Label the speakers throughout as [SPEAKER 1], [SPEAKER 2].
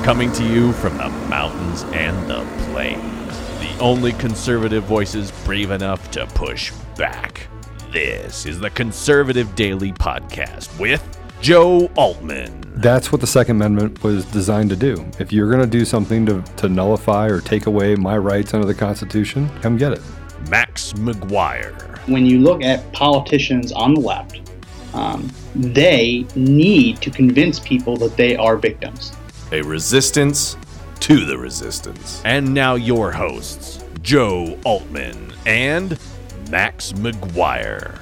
[SPEAKER 1] coming to you from the mountains and the plains. The only conservative voices brave enough to push back. This is the Conservative Daily Podcast with Joe Altman.
[SPEAKER 2] That's what the Second Amendment was designed to do. If you're going to do something to nullify or take away my rights under the Constitution, come get it.
[SPEAKER 1] Max McGuire.
[SPEAKER 3] When you look at politicians on the left, they need to convince people that they are victims.
[SPEAKER 4] A resistance to the resistance.
[SPEAKER 1] And now your hosts, Joe Altman and Max McGuire.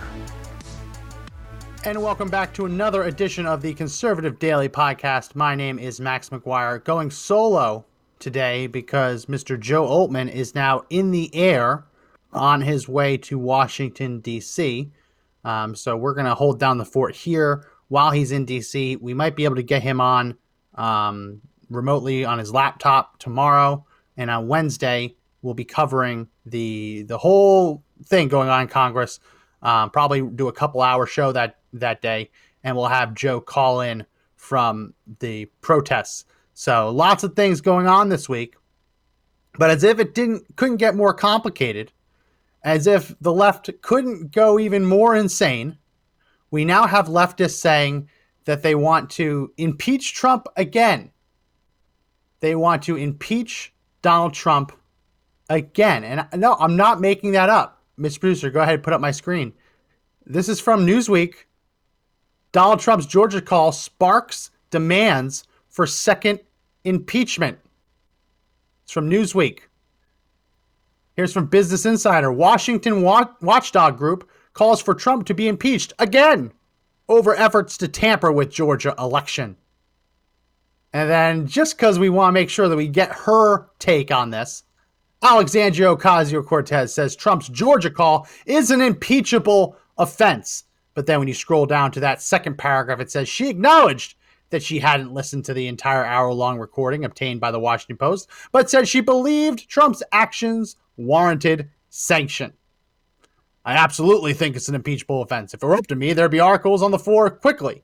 [SPEAKER 5] And welcome back to another edition of the Conservative Daily Podcast. My name is Max McGuire, going solo today because Mr. Joe Altman is now in the air on his way to Washington, D.C. So we're going to hold down the fort here while he's in D.C. We might be able to get him on remotely on his laptop tomorrow. And on Wednesday, we'll be covering the whole thing going on in Congress. Probably do a couple-hour show that day, and we'll have Joe call in from the protests. So lots of things going on this week. But as if it couldn't get more complicated, as if the left couldn't go even more insane, we now have leftists saying that they want to impeach Trump again. They want to impeach Donald Trump again. And no, I'm not making that up. Mr. Producer, go ahead and put up my screen. This is from Newsweek. Donald Trump's Georgia call sparks demands for second impeachment. It's from Newsweek. Here's from Business Insider. Washington Watchdog Group calls for Trump to be impeached again over efforts to tamper with Georgia election. And then just because we want to make sure that we get her take on this, Alexandria Ocasio-Cortez says Trump's Georgia call is an impeachable offense. But then when you scroll down to that second paragraph, it says she acknowledged that she hadn't listened to the entire hour-long recording obtained by the Washington Post, but said she believed Trump's actions warranted sanction. I absolutely think it's an impeachable offense. If it were up to me, there'd be articles on the floor quickly.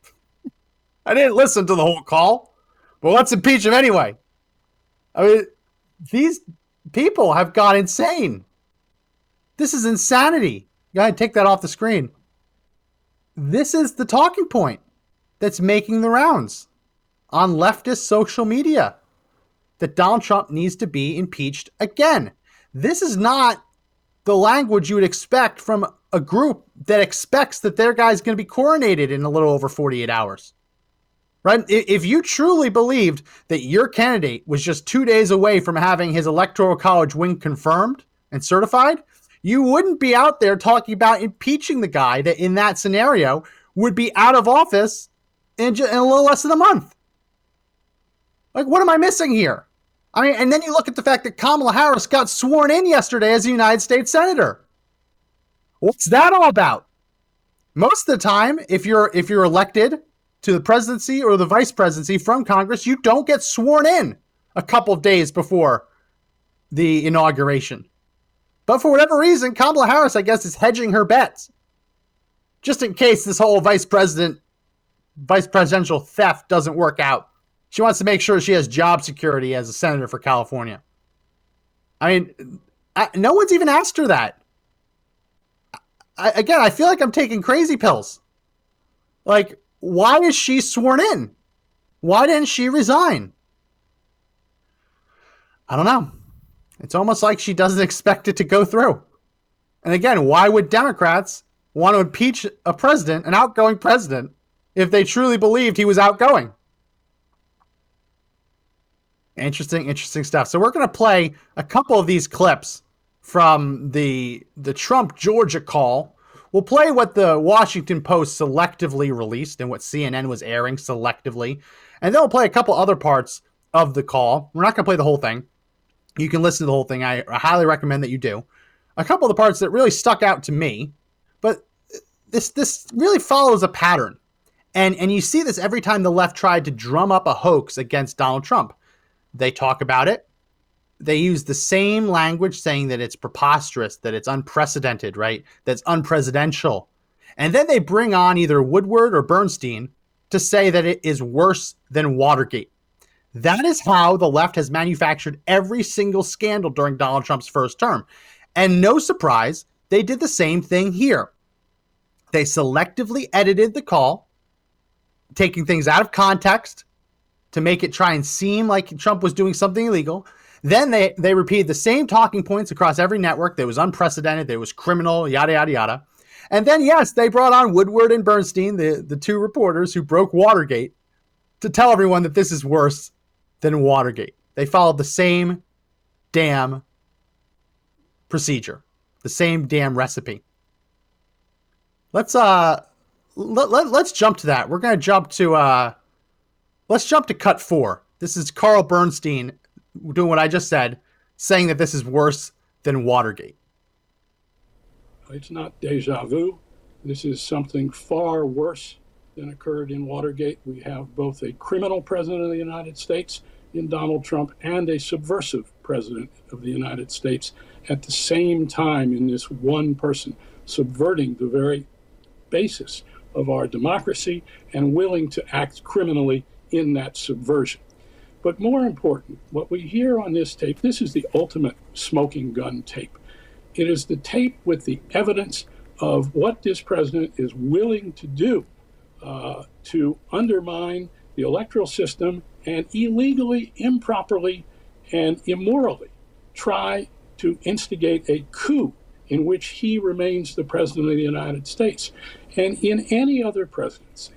[SPEAKER 5] I didn't listen to the whole call, but let's impeach him anyway. I mean, these people have gone insane. This is insanity. Go ahead and take that off the screen. This is the talking point that's making the rounds on leftist social media, that Donald Trump needs to be impeached again. This is not the language you would expect from a group that expects that their guy's going to be coronated in a little over 48 hours. Right? If you truly believed that your candidate was just 2 days away from having his electoral college win confirmed and certified, you wouldn't be out there talking about impeaching the guy that in that scenario would be out of office in a little less than a month. Like, what am I missing here? I mean, and then you look at the fact that Kamala Harris got sworn in yesterday as a United States Senator. What's that all about? Most of the time, if you're elected to the presidency or the vice presidency from Congress, you don't get sworn in a couple of days before the inauguration. But for whatever reason, Kamala Harris, I guess, is hedging her bets. Just in case this whole vice presidential theft doesn't work out. She wants to make sure she has job security as a senator for California. I mean, no one's even asked her that. I feel like I'm taking crazy pills. Like, why is she sworn in? Why didn't she resign? I don't know. It's almost like she doesn't expect it to go through. And again, why would Democrats want to impeach a president, an outgoing president, if they truly believed he was outgoing? Interesting stuff. So we're going to play a couple of these clips from the Trump Georgia call. We'll play what the Washington Post selectively released and what CNN was airing selectively. And then we'll play a couple other parts of the call. We're not going to play the whole thing. You can listen to the whole thing. I highly recommend that you do. A couple of the parts that really stuck out to me, but this really follows a pattern. And you see this every time the left tried to drum up a hoax against Donald Trump. They talk about it. They use the same language saying that it's preposterous, that it's unprecedented, right? That's unpresidential. And then they bring on either Woodward or Bernstein to say that it is worse than Watergate. That is how the left has manufactured every single scandal during Donald Trump's first term. And no surprise, they did the same thing here. They selectively edited the call, taking things out of context to make it try and seem like Trump was doing something illegal. Then they repeated the same talking points across every network. That was unprecedented. That was criminal, yada, yada, yada. And then, yes, they brought on Woodward and Bernstein, the two reporters who broke Watergate, to tell everyone that this is worse than Watergate. They followed the same damn procedure, the same damn recipe. Let's jump to that. We're going to jump to let's jump to cut 4. This is Carl Bernstein doing what I just said, saying that this is worse than Watergate.
[SPEAKER 6] It's not deja vu. This is something far worse than occurred in Watergate. We have both a criminal president of the United States in Donald Trump and a subversive president of the United States at the same time in this one person, subverting the very basis of our democracy and willing to act criminally in that subversion. But more important, what we hear on this tape, this is the ultimate smoking gun tape. It is the tape with the evidence of what this president is willing to do to undermine the electoral system and illegally, improperly, and immorally try to instigate a coup in which he remains the president of the United States. And in any other presidency,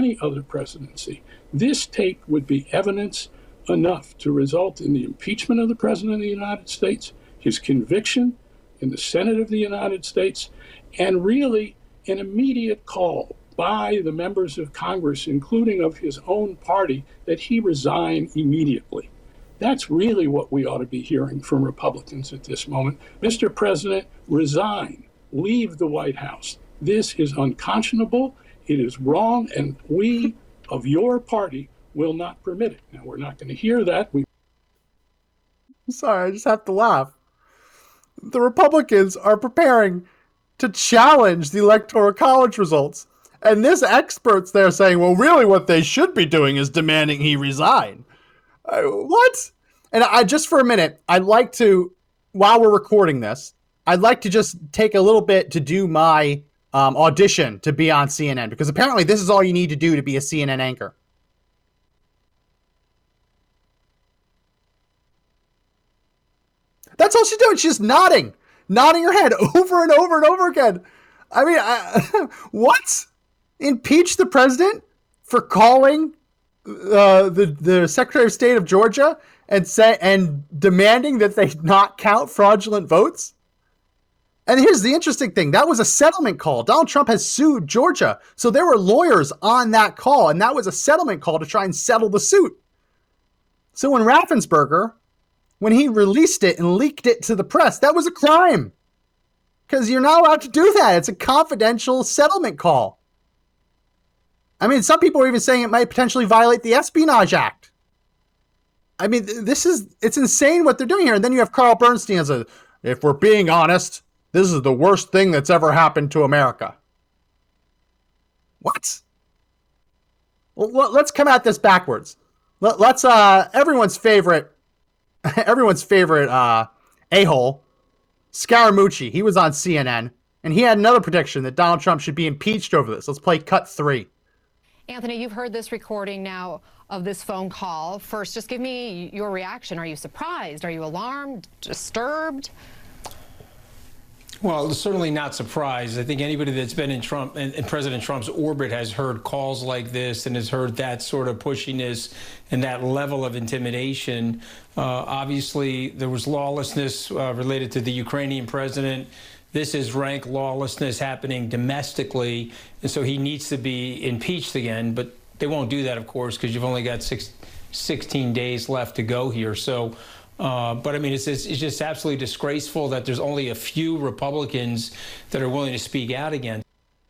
[SPEAKER 6] this tape would be evidence enough to result in the impeachment of the president of the United States, his conviction in the Senate of the United States, and really an immediate call by the members of Congress, including of his own party, that he resign immediately. That's really what we ought to be hearing from Republicans at this moment. Mr. President, resign, leave the White House. This is unconscionable, it is wrong, and we of your party will not permit it. Now, we're not going to hear that.
[SPEAKER 5] I'm sorry, I just have to laugh. The Republicans are preparing to challenge the Electoral College results. And this expert's there saying, well, really what they should be doing is demanding he resign. What? And I just for a minute, I'd like to, while we're recording this, I'd like to just take a little bit to do my audition to be on CNN, because apparently this is all you need to do to be a CNN anchor. That's all she's doing. She's just nodding her head over and over and over again. I mean, what? Impeach the president for calling the Secretary of State of Georgia and demanding that they not count fraudulent votes? And here's the interesting thing. That was a settlement call. Donald Trump has sued Georgia. So there were lawyers on that call, and that was a settlement call to try and settle the suit. So when Raffensperger, when he released it and leaked it to the press, that was a crime. Because you're not allowed to do that. It's a confidential settlement call. I mean, some people are even saying it might potentially violate the Espionage Act. I mean, it's insane what they're doing here. And then you have Carl Bernstein as if we're being honest, this is the worst thing that's ever happened to America. What? Well, let's come at this backwards. Let's everyone's favorite a-hole, Scaramucci. He was on CNN, and he had another prediction that Donald Trump should be impeached over this. Let's play cut 3.
[SPEAKER 7] Anthony, you've heard this recording now of this phone call. First, just give me your reaction. Are you surprised? Are you alarmed? Disturbed?
[SPEAKER 8] Well, certainly not surprised. I think anybody that's been in Trump and President Trump's orbit has heard calls like this and has heard that sort of pushiness and that level of intimidation. Obviously, there was lawlessness related to the Ukrainian president. This is rank lawlessness happening domestically, and so he needs to be impeached again. But they won't do that, of course, because you've only got 16 days left to go here. So. But I mean, it's just absolutely disgraceful that there's only a few Republicans that are willing to speak out again.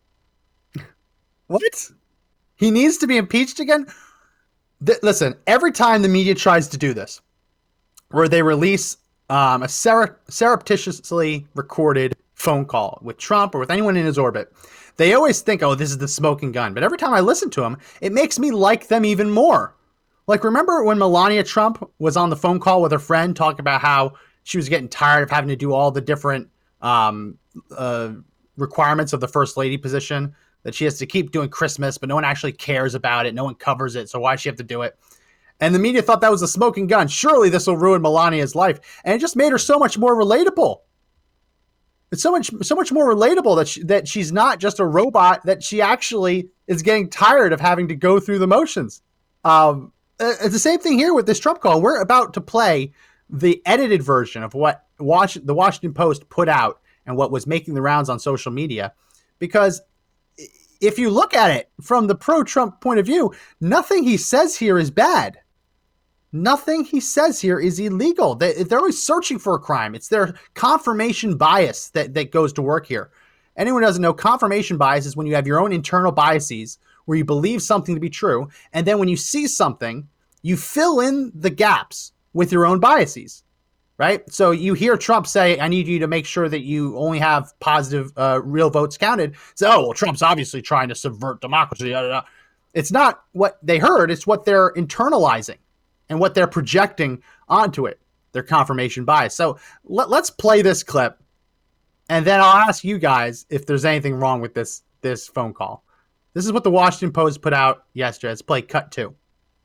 [SPEAKER 5] What? He needs to be impeached again? Listen, every time the media tries to do this, where they release a surreptitiously recorded phone call with Trump or with anyone in his orbit, they always think, oh, this is the smoking gun. But every time I listen to them, it makes me like them even more. Like, remember when Melania Trump was on the phone call with her friend talking about how she was getting tired of having to do all the different requirements of the first lady position, that she has to keep doing Christmas, but no one actually cares about it. No one covers it. So why does she have to do it? And the media thought that was a smoking gun. Surely this will ruin Melania's life. And it just made her so much more relatable. It's so much more relatable that she's not just a robot, that she actually is getting tired of having to go through the motions. It's the same thing here with this Trump call. We're about to play the edited version of what the Washington Post put out and what was making the rounds on social media. Because if you look at it from the pro-Trump point of view, nothing he says here is bad. Nothing he says here is illegal. They're always searching for a crime. It's their confirmation bias that goes to work here. Anyone who doesn't know, confirmation bias is when you have your own internal biases where you believe something to be true, and then when you see something, you fill in the gaps with your own biases, right? So you hear Trump say, I need you to make sure that you only have positive real votes counted. So, oh, well, Trump's obviously trying to subvert democracy. It's not what they heard. It's what they're internalizing and what they're projecting onto it, their confirmation bias. So let's play this clip, and then I'll ask you guys if there's anything wrong with this phone call. This is what the Washington Post put out yesterday. Let's play cut 2.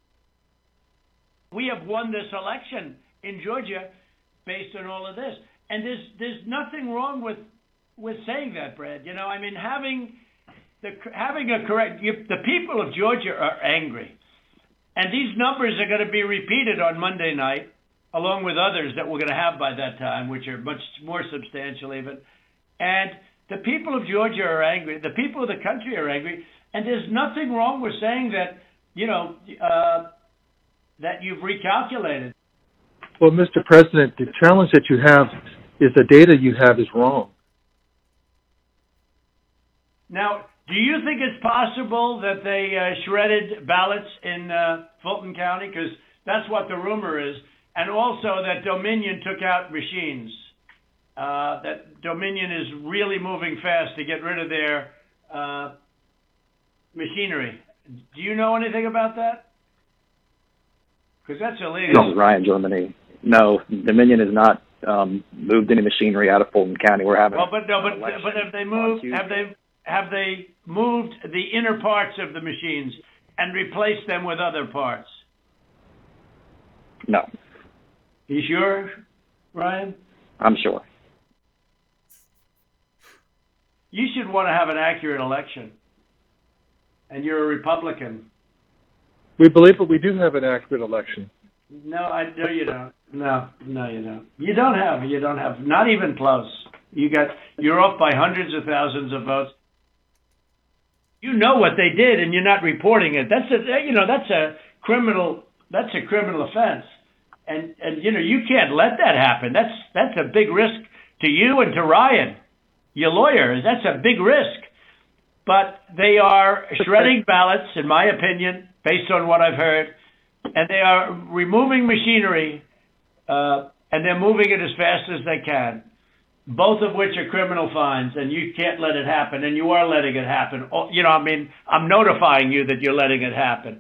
[SPEAKER 9] We have won this election in Georgia based on all of this. And there's nothing wrong with saying that, Brad. You know, I mean, having a correct, the people of Georgia are angry. And these numbers are going to be repeated on Monday night, along with others that we're going to have by that time, which are much more substantial even. And the people of Georgia are angry. The people of the country are angry. And there's nothing wrong with saying that, you know, that you've recalculated.
[SPEAKER 10] Well, Mr. President, the challenge that you have is the data you have is wrong.
[SPEAKER 9] Now, do you think it's possible that they shredded ballots in Fulton County? Because that's what the rumor is. And also that Dominion took out machines. That Dominion is really moving fast to get rid of their machinery. Do you know anything about that? Because that's illegal.
[SPEAKER 11] This is Ryan, Germany. No, Dominion has not moved any machinery out of Fulton County. We're having.
[SPEAKER 9] Well, but have they moved? Have they moved the inner parts of the machines and replaced them with other parts?
[SPEAKER 11] No.
[SPEAKER 9] You sure, Ryan?
[SPEAKER 11] I'm sure.
[SPEAKER 9] You should want to have an accurate election. And you're a Republican.
[SPEAKER 10] We believe that we do have an accurate election.
[SPEAKER 9] No, you don't. No, you don't. You don't have. Not even close. You're off by hundreds of thousands of votes. You know what they did, and you're not reporting it. That's a criminal offense. And you can't let that happen. That's a big risk to you and to Ryan, your lawyer. That's a big risk. But they are shredding ballots, in my opinion, based on what I've heard, and they are removing machinery, and they're moving it as fast as they can, both of which are criminal fines, and you can't let it happen, and you are letting it happen. I'm notifying you that you're letting it happen.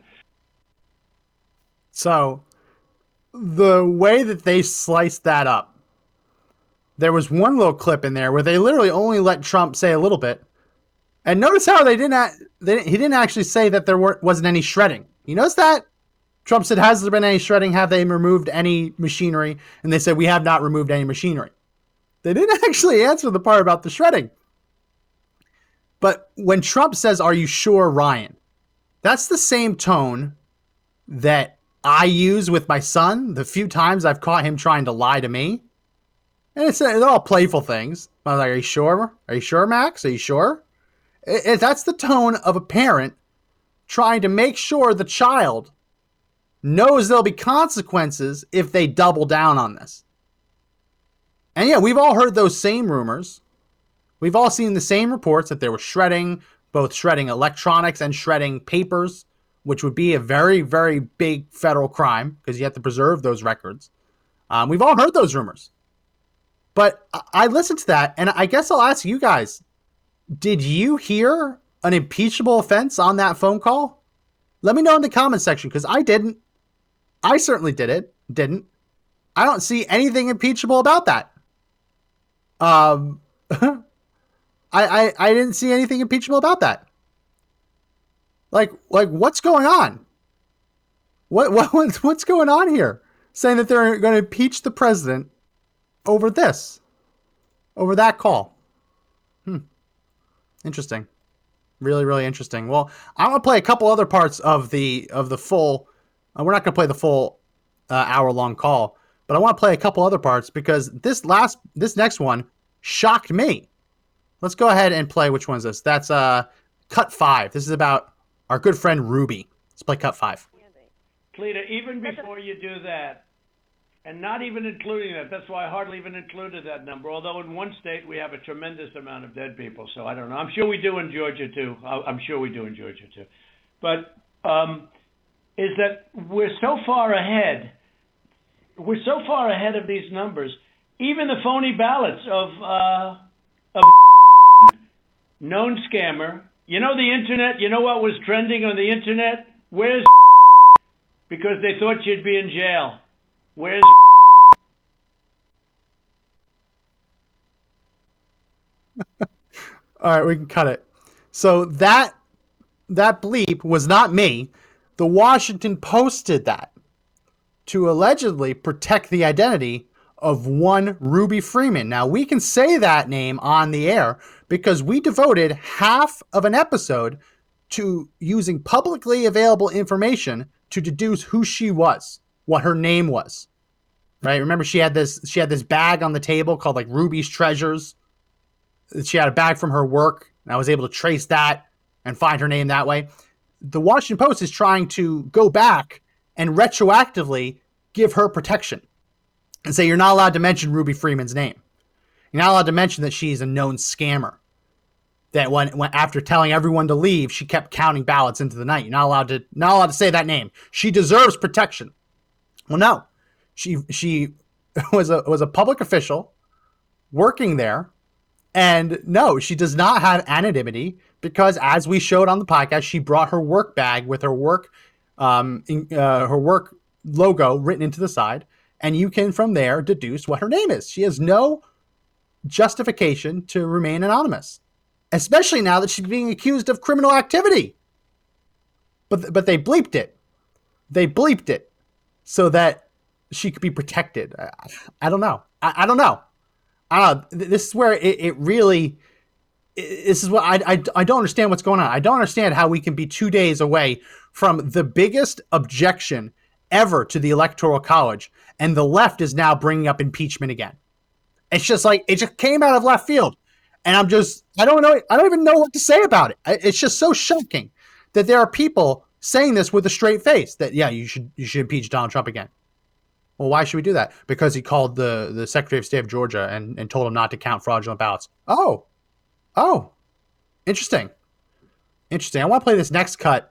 [SPEAKER 5] So the way that they sliced that up, there was one little clip in there where they literally only let Trump say a little bit. And notice how he didn't actually say that there wasn't any shredding. You notice that? Trump said, has there been any shredding? Have they removed any machinery? And they said, we have not removed any machinery. They didn't actually answer the part about the shredding. But when Trump says, are you sure, Ryan? That's the same tone that I use with my son the few times I've caught him trying to lie to me. And it's all playful things. I'm like, are you sure? Are you sure, Max? Are you sure? That's the tone of a parent trying to make sure the child knows there'll be consequences if they double down on this. And yeah, we've all heard those same rumors. We've all seen the same reports that there was shredding, both shredding electronics and shredding papers, which would be a very, very big federal crime because you have to preserve those records. We've all heard those rumors. But I listened to that, and I guess I'll ask you guys, did you hear an impeachable offense on that phone call? Let me know in the comment section, because I didn't. I certainly didn't. I don't see anything impeachable about that. I didn't see anything impeachable about that. Like what's going on? What's going on here? Saying that they're going to impeach the president over that call. Interesting. Really, really interesting. Well, I want to play a couple other parts of the full. We're not going to play the full hour-long call, but I want to play a couple other parts because this next one shocked me. Let's go ahead and play. Which one is this? That's cut 5. This is about our good friend Ruby. Let's play cut 5.
[SPEAKER 9] Cleta, even before you do that, and not even including that's why I hardly even included that number, although in one state we have a tremendous amount of dead people, so I don't know. I'm sure we do in Georgia, too. But is that we're so far ahead. We're so far ahead of these numbers. Even the phony ballots of known scammer. You know the internet? You know what was trending on the internet? Where's because they thought you'd be in jail. Where's
[SPEAKER 5] All right, we can cut it. So that bleep was not me. The Washington Post did that to allegedly protect the identity of one Ruby Freeman. Now, we can say that name on the air because we devoted half of an episode to using publicly available information to deduce who she was, what her name was. Right? Remember, she had this bag on the table called like Ruby's Treasures. She had a bag from her work, and I was able to trace that and find her name that way. The Washington Post is trying to go back and retroactively give her protection and say you're not allowed to mention Ruby Freeman's name. You're not allowed to mention that she's a known scammer. That when after telling everyone to leave, she kept counting ballots into the night. You're not allowed to say that name. She deserves protection. Well, no, she was a public official working there, and no, she does not have anonymity because, as we showed on the podcast, she brought her work bag with her work logo written into the side, and you can from there deduce what her name is. She has no justification to remain anonymous. Especially now that she's being accused of criminal activity. But they bleeped it. They bleeped it so that she could be protected. I don't know. I don't know. This is where it really... This is what I don't understand what's going on. I don't understand how we can be 2 days away from the biggest objection ever to the Electoral College, and the left is now bringing up impeachment again. It's just like, it just came out of left field. And I don't know. I don't even know what to say about it. It's just so shocking that there are people saying this with a straight face that, yeah, you should impeach Donald Trump again. Well, why should we do that? Because he called the Secretary of State of Georgia and told him not to count fraudulent ballots. Oh, interesting. I want to play this next cut.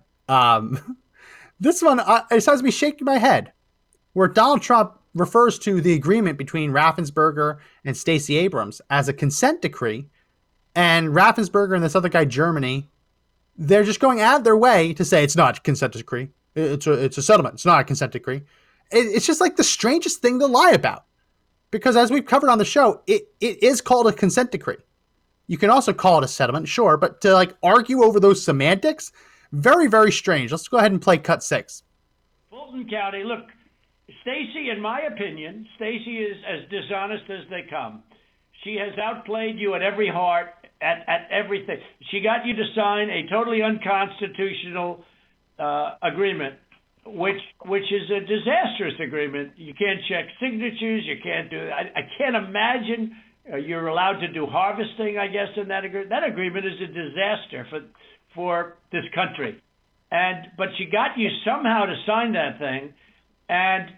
[SPEAKER 5] This one, it has me shaking my head, where Donald Trump refers to the agreement between Raffensperger and Stacey Abrams as a consent decree. And Raffensperger and this other guy, Germany, they're just going out of their way to say it's not a consent decree. It's a settlement. It's not a consent decree. It's just like the strangest thing to lie about. Because as we've covered on the show, it is called a consent decree. You can also call it a settlement, sure, but to like argue over those semantics, very, very strange. Let's go ahead and play cut 6.
[SPEAKER 9] Fulton County, look, Stacey, in my opinion, Stacey is as dishonest as they come. She has outplayed you at every heart, at everything. She got you to sign a totally unconstitutional agreement, which is a disastrous agreement. You can't check signatures. You can't do. I can't imagine you're allowed to do harvesting, I guess, in that agreement. That agreement is a disaster for this country. But she got you somehow to sign that thing, and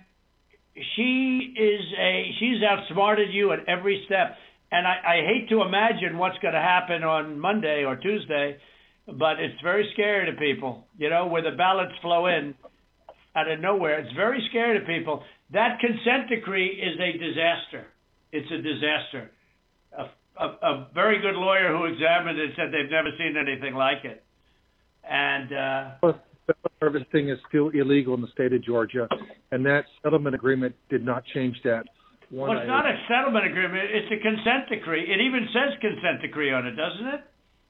[SPEAKER 9] she's outsmarted you at every step. And I hate to imagine what's going to happen on Monday or Tuesday, but it's very scary to people, where the ballots flow in out of nowhere. It's very scary to people. That consent decree is a disaster. It's a disaster. A very good lawyer who examined it said they've never seen anything like it. And
[SPEAKER 10] harvesting is still illegal in the state of Georgia, and that settlement agreement did not change that.
[SPEAKER 9] Well, it's not a settlement agreement. It's a consent decree. It even says consent decree on it, doesn't it?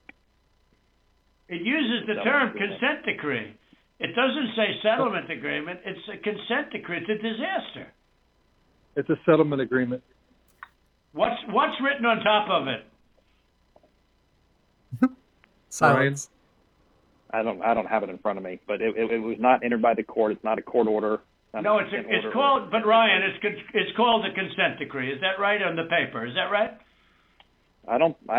[SPEAKER 9] It uses the term consent decree. It doesn't say settlement agreement. It's a consent decree. It's a disaster.
[SPEAKER 10] It's a settlement agreement.
[SPEAKER 9] What's written on top of it?
[SPEAKER 5] Silence.
[SPEAKER 11] I don't have it in front of me, but it was not entered by the court. It's not a court order.
[SPEAKER 9] No, it's called. But Ryan, it's called a consent decree. Is that right on the paper? Is that right?
[SPEAKER 11] I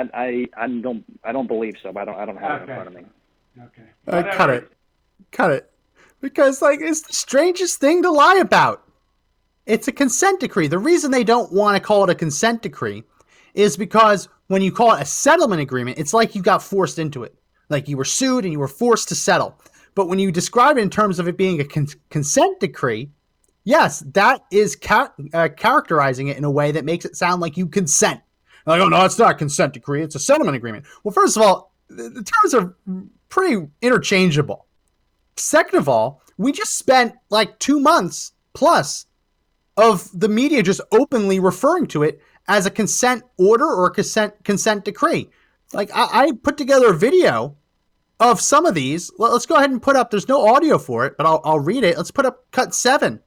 [SPEAKER 11] don't believe so. But I don't have it in front of me.
[SPEAKER 9] Okay.
[SPEAKER 5] Cut it, because it's the strangest thing to lie about. It's a consent decree. The reason they don't want to call it a consent decree is because when you call it a settlement agreement, it's like you got forced into it. Like you were sued and you were forced to settle. But when you describe it in terms of it being a consent decree, yes, that is characterizing it in a way that makes it sound like you consent. Like, oh, no, it's not a consent decree. It's a settlement agreement. Well, first of all, the terms are pretty interchangeable. Second of all, we just spent 2 months plus of the media just openly referring to it as a consent order or a consent decree. I put together a video of some of these. Let's go ahead and put up, there's no audio for it, but I'll read it. Let's put up cut 7.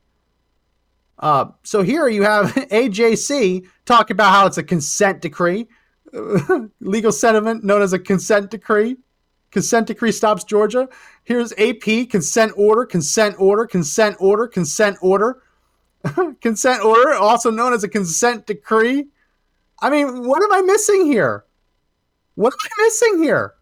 [SPEAKER 5] So here you have AJC talking about how it's a consent decree, legal settlement known as a consent decree. Consent decree stops Georgia. Here's AP, consent order, consent order, consent order, consent order. Consent order, also known as a consent decree. I mean, what am I missing here? What am I missing here?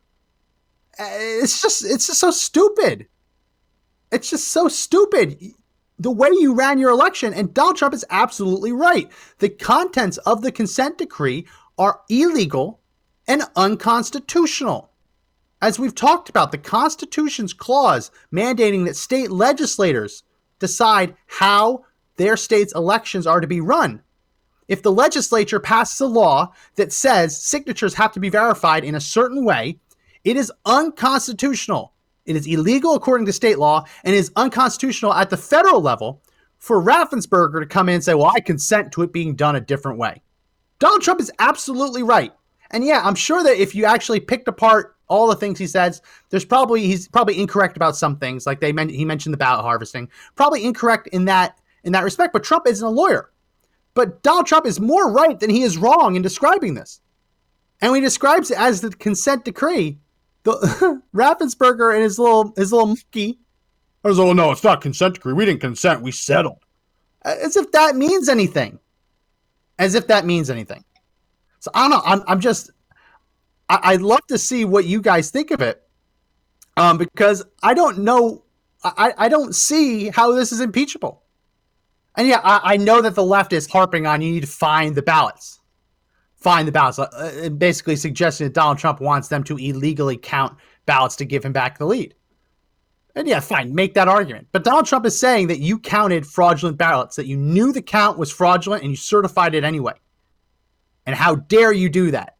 [SPEAKER 5] It's just so stupid. It's just so stupid. The way you ran your election, and Donald Trump is absolutely right. The contents of the consent decree are illegal and unconstitutional. As we've talked about, the Constitution's clause mandating that state legislators decide how their state's elections are to be run. If the legislature passes a law that says signatures have to be verified in a certain way, it is unconstitutional. It is illegal according to state law and is unconstitutional at the federal level for Raffensperger to come in and say, well, I consent to it being done a different way. Donald Trump is absolutely right. And yeah, I'm sure that if you actually picked apart all the things he says, he's probably incorrect about some things. Like he mentioned the ballot harvesting, probably incorrect in that respect. But Trump isn't a lawyer. But Donald Trump is more right than he is wrong in describing this. And when he describes it as the consent decree, the Raffensperger and his little monkey, I was like, oh no, it's not consent decree. We didn't consent. We settled. As if that means anything. As if that means anything. So I don't know. I'd love to see what you guys think of it. Because I don't know. I don't see how this is impeachable. And yeah, I know that the left is harping on you need to find the ballots. Find the ballots. Basically suggesting that Donald Trump wants them to illegally count ballots to give him back the lead. And yeah, fine, make that argument. But Donald Trump is saying that you counted fraudulent ballots, that you knew the count was fraudulent and you certified it anyway. And how dare you do that?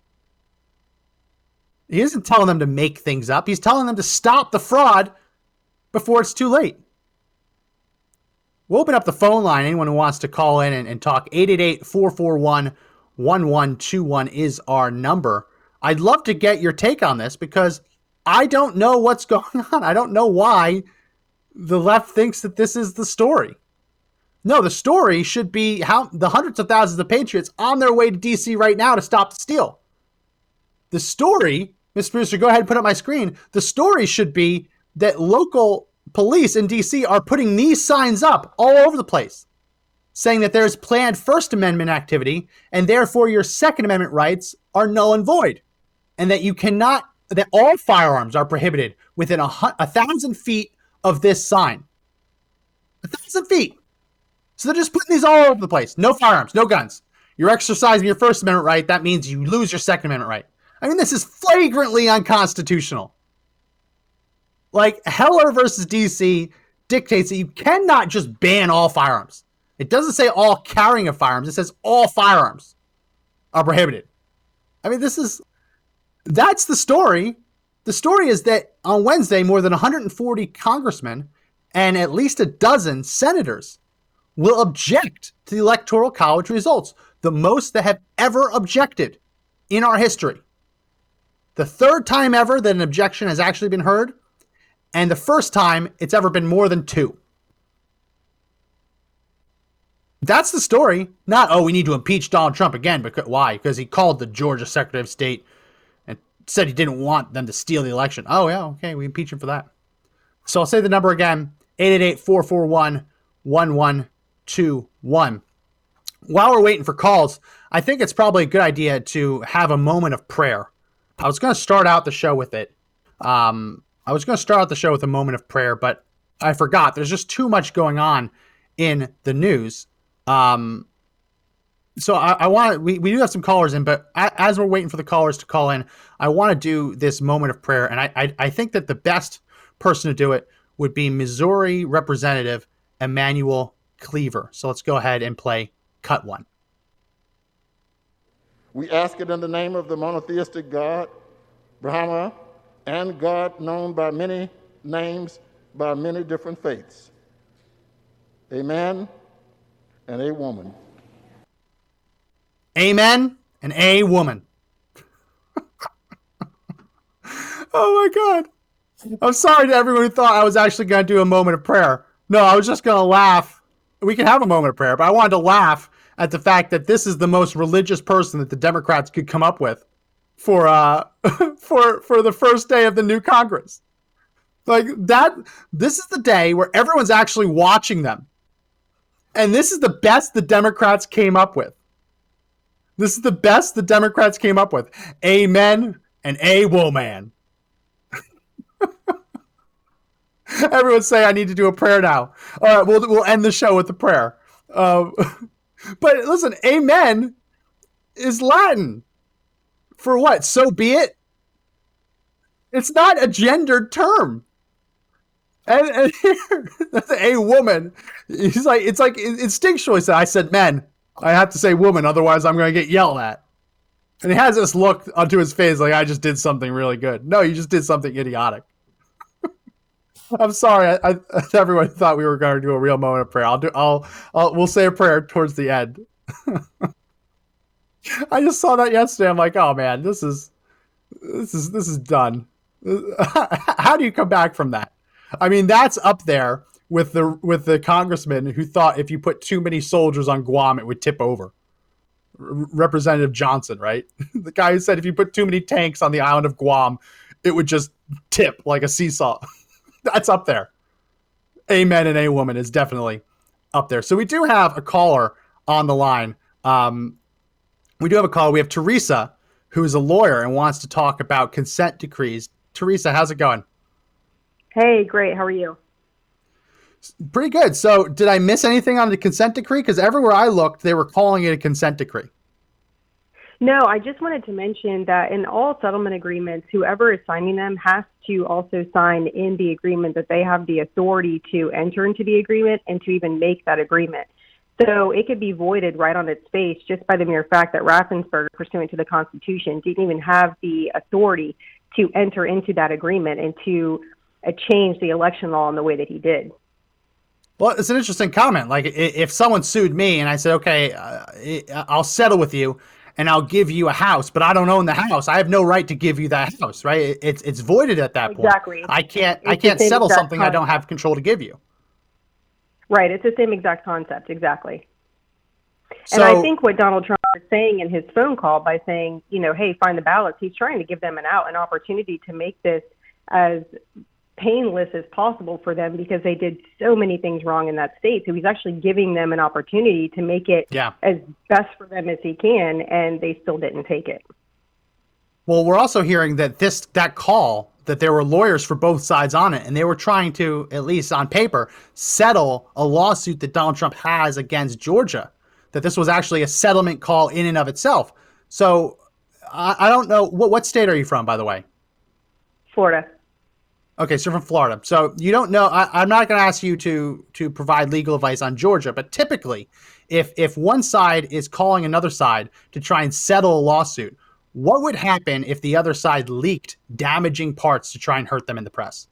[SPEAKER 5] He isn't telling them to make things up. He's telling them to stop the fraud before it's too late. We'll open up the phone line. Anyone who wants to call in and talk, 888-441-1121 is our number. I'd love to get your take on this because I don't know what's going on. I don't know why the left thinks that this is the story. No, the story should be how the hundreds of thousands of patriots on their way to D.C. right now to stop the steal. The story, Mr. Producer, go ahead and put up my screen. The story should be that local police in D.C. are putting these signs up all over the place, saying that there's planned First Amendment activity, and therefore your Second Amendment rights are null and void, and that you cannot, that all firearms are prohibited within 1,000 feet of this sign. 1,000 feet. So they're just putting these all over the place. No firearms, no guns. You're exercising your First Amendment right. That means you lose your Second Amendment right. I mean, this is flagrantly unconstitutional. Like, Heller versus DC dictates that you cannot just ban all firearms. It doesn't say all carrying of firearms. It says all firearms are prohibited. I mean, that's the story. The story is that on Wednesday, more than 140 congressmen and at least a dozen senators will object to the Electoral College results, the most that have ever objected in our history. The third time ever that an objection has actually been heard, and the first time it's ever been more than 2. That's the story. Not, oh, we need to impeach Donald Trump again. Why? Because he called the Georgia Secretary of State and said he didn't want them to steal the election. Oh, yeah, okay, we impeach him for that. So I'll say the number again, 888-441-1121. While we're waiting for calls, I think it's probably a good idea to have a moment of prayer. I was going to start out the show with it. I was going to start out the show with a moment of prayer, but I forgot. There's just too much going on in the news. So I want we do have some callers in, but as we're waiting for the callers to call in, I want to do this moment of prayer. And I think that the best person to do it would be Missouri Representative Emanuel Cleaver. So let's go ahead and play cut 1.
[SPEAKER 12] We ask it in the name of the monotheistic God, Brahma, and God known by many names, by many different faiths. Amen and a woman.
[SPEAKER 5] Amen and a woman. Oh my God. I'm sorry to everyone who thought I was actually going to do a moment of prayer. No, I was just going to laugh. We can have a moment of prayer, but I wanted to laugh at the fact that this is the most religious person that the Democrats could come up with for the first day of the new Congress. Like that, this is the day where everyone's actually watching them. And this is the best the Democrats came up with. This is the best the Democrats came up with. Amen and a woman. Everyone say I need to do a prayer now. All right, we'll end the show with the prayer. But listen, amen is Latin. For what? So be it. It's not a gendered term. And here, that's a woman. He's like, it's like instinctual. He said, I said men. I have to say woman, otherwise I'm going to get yelled at. And he has this look onto his face like I just did something really good. No, you just did something idiotic. I'm sorry. Everyone thought we were going to do a real moment of prayer. We'll say a prayer towards the end. I just saw that yesterday. I'm like, oh man, this is done. How do you come back from that? I mean, that's up there with the congressman who thought if you put too many soldiers on Guam, it would tip over. Representative Johnson, right? The guy who said if you put too many tanks on the island of Guam, it would just tip like a seesaw. That's up there. Amen and a woman is definitely up there. So we do have a caller on the line. We do have a caller. We have Teresa, who is a lawyer and wants to talk about consent decrees. Teresa, how's it going?
[SPEAKER 13] Hey, great. How are you?
[SPEAKER 5] Pretty good. So did I miss anything on the consent decree? Because everywhere I looked, they were calling it a consent decree.
[SPEAKER 13] No, I just wanted to mention that in all settlement agreements, whoever is signing them has to also sign in the agreement that they have the authority to enter into the agreement and to even make that agreement. So it could be voided right on its face just by the mere fact that Raffensperger, pursuant to the Constitution, didn't even have the authority to enter into that agreement and to change the election law in the way that he did.
[SPEAKER 5] Well, it's an interesting comment. Like if someone sued me and I said, okay, I'll settle with you and I'll give you a house, but I don't own the house. I have no right to give you that house, right? It's voided at that point.
[SPEAKER 13] Exactly.
[SPEAKER 5] I can't settle something I don't have control to give you.
[SPEAKER 13] Right. It's the same exact concept. Exactly.
[SPEAKER 5] So,
[SPEAKER 13] and I think what Donald Trump is saying in his phone call by saying, hey, find the ballots, he's trying to give them an opportunity to make this as painless as possible for them because they did so many things wrong in that state. So he's actually giving them an opportunity to make it as best for them as he can, and they still didn't take it.
[SPEAKER 5] Well, we're also hearing that that call, that there were lawyers for both sides on it, and they were trying to, at least on paper, settle a lawsuit that Donald Trump has against Georgia, that this was actually a settlement call in and of itself. So I don't know. What state are you from, by the way?
[SPEAKER 13] Florida.
[SPEAKER 5] Okay, so from Florida. So you don't know. I'm not going to ask you to provide legal advice on Georgia, but typically, if one side is calling another side to try and settle a lawsuit, What would happen if the other side leaked damaging parts to try and hurt them in the press?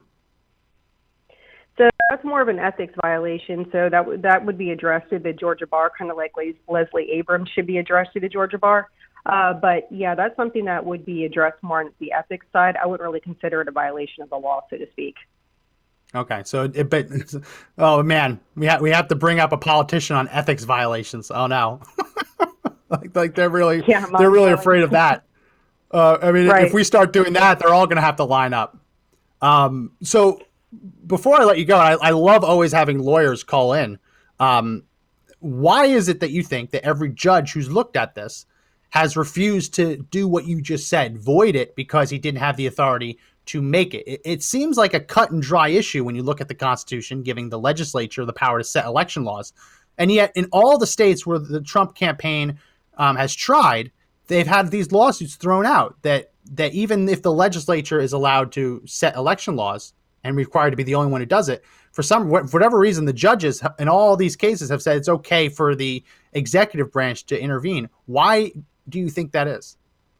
[SPEAKER 13] So that's more of an ethics violation. So that would be addressed to the Georgia bar, kind of like Leslie Abrams should be addressed to the Georgia bar. But yeah, that's something that would be addressed more on the ethics side. I wouldn't really consider it a violation of the law, so to speak.
[SPEAKER 5] Okay, so oh man, we have to bring up a politician on ethics violations. Oh no, like they're really afraid of that. I mean,
[SPEAKER 13] right.
[SPEAKER 5] If we start doing that, they're all going to have to line up. So before I let you go, I love always having lawyers call in. Why is it that you think that every judge who's looked at this has refused to do what you just said, void it because he didn't have the authority to make it? It seems like a cut and dry issue when you look at the Constitution, giving the legislature the power to set election laws. And yet in all the states where the Trump campaign has tried, they've had these lawsuits thrown out that even if the legislature is allowed to set election laws and required to be the only one who does it, for whatever reason, the judges in all these cases have said it's okay for the executive branch to intervene. Why do you think that is?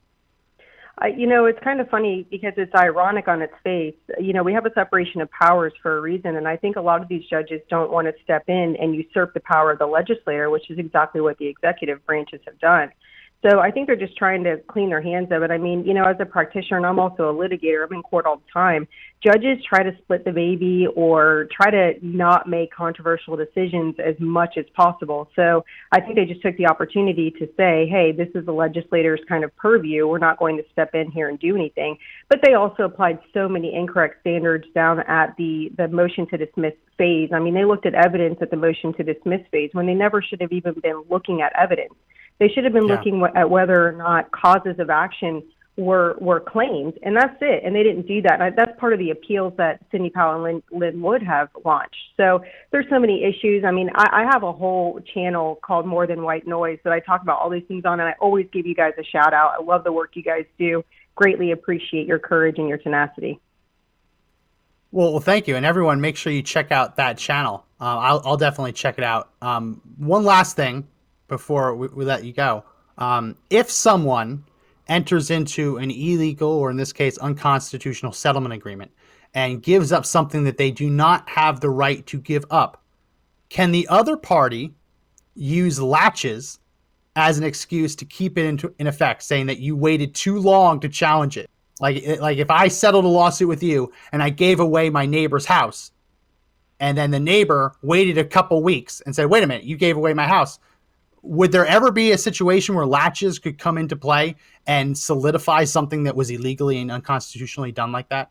[SPEAKER 13] It's kind of funny because it's ironic on its face. We have a separation of powers for a reason, and I think a lot of these judges don't want to step in and usurp the power of the legislator, which is exactly what the executive branches have done. So I think they're just trying to clean their hands of it. I mean, as a practitioner, and I'm also a litigator, I'm in court all the time. Judges try to split the baby or try to not make controversial decisions as much as possible. So I think they just took the opportunity to say, hey, this is the legislator's kind of purview. We're not going to step in here and do anything. But they also applied so many incorrect standards down at the motion to dismiss phase. I mean, they looked at evidence at the motion to dismiss phase when they never should have even been looking at evidence. They should have been looking at whether or not causes of action were claimed, and that's it. And they didn't do that. And that's part of the appeals that Sidney Powell and Lynn Wood have launched. So there's so many issues. I mean, I have a whole channel called More Than White Noise that I talk about all these things on, and I always give you guys a shout out. I love the work you guys do. Greatly appreciate your courage and your tenacity.
[SPEAKER 5] Well, thank you. And everyone, make sure you check out that channel. I'll definitely check it out. One last thing before we let you go. If someone enters into an illegal, or in this case, unconstitutional settlement agreement and gives up something that they do not have the right to give up, can the other party use latches as an excuse to keep it in effect, saying that you waited too long to challenge it? Like if I settled a lawsuit with you and I gave away my neighbor's house, and then the neighbor waited a couple weeks and said, wait a minute, you gave away my house. Would there ever be a situation where latches could come into play and solidify something that was illegally and unconstitutionally done like that?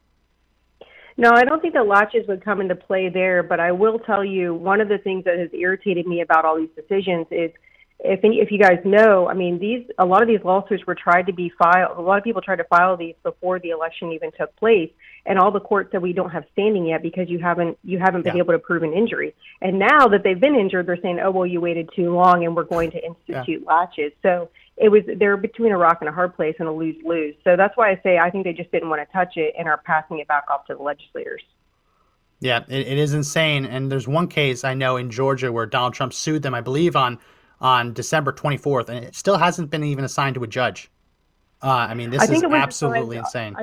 [SPEAKER 13] No, I don't think that latches would come into play there, but I will tell you one of the things that has irritated me about all these decisions is, if you guys know, I mean, a lot of these lawsuits were tried to be filed. A lot of people tried to file these before the election even took place, and all the courts said we don't have standing yet because you haven't been able to prove an injury. And now that they've been injured, they're saying, oh well, you waited too long, and we're going to institute latches. So they're between a rock and a hard place and a lose-lose. So that's why I say I think they just didn't want to touch it and are passing it back off to the legislators.
[SPEAKER 5] Yeah, it is insane. And there's one case I know in Georgia where Donald Trump sued them, I believe on December 24th, and it still hasn't been even assigned to a judge. I mean, this is absolutely insane.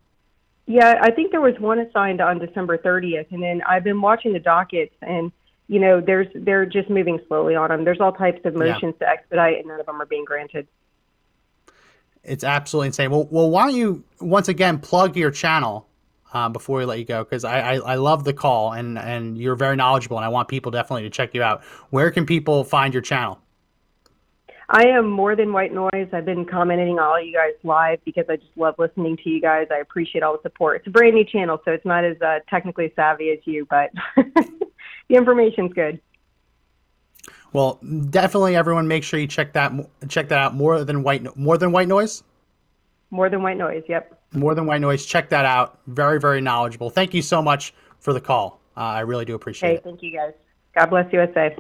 [SPEAKER 13] I think there was one assigned on December 30th, and then I've been watching the dockets, and they're just moving slowly on them. There's all types of motions to expedite, and none of them are being granted.
[SPEAKER 5] It's absolutely insane. Well, why don't you once again plug your channel before we let you go, because I love the call, and you're very knowledgeable, and I want people definitely to check you out. Where can people find your channel?
[SPEAKER 13] I am More Than White Noise. I've been commenting on all you guys live because I just love listening to you guys. I appreciate all the support. It's a brand new channel, so it's not as technically savvy as you, but the information's good.
[SPEAKER 5] Well, definitely, everyone, make sure you check that out. More Than White Noise.
[SPEAKER 13] More Than White Noise. Yep.
[SPEAKER 5] More Than White Noise. Check that out. Very, very knowledgeable. Thank you so much for the call. I really do appreciate it.
[SPEAKER 13] Thank you, guys. God bless USA.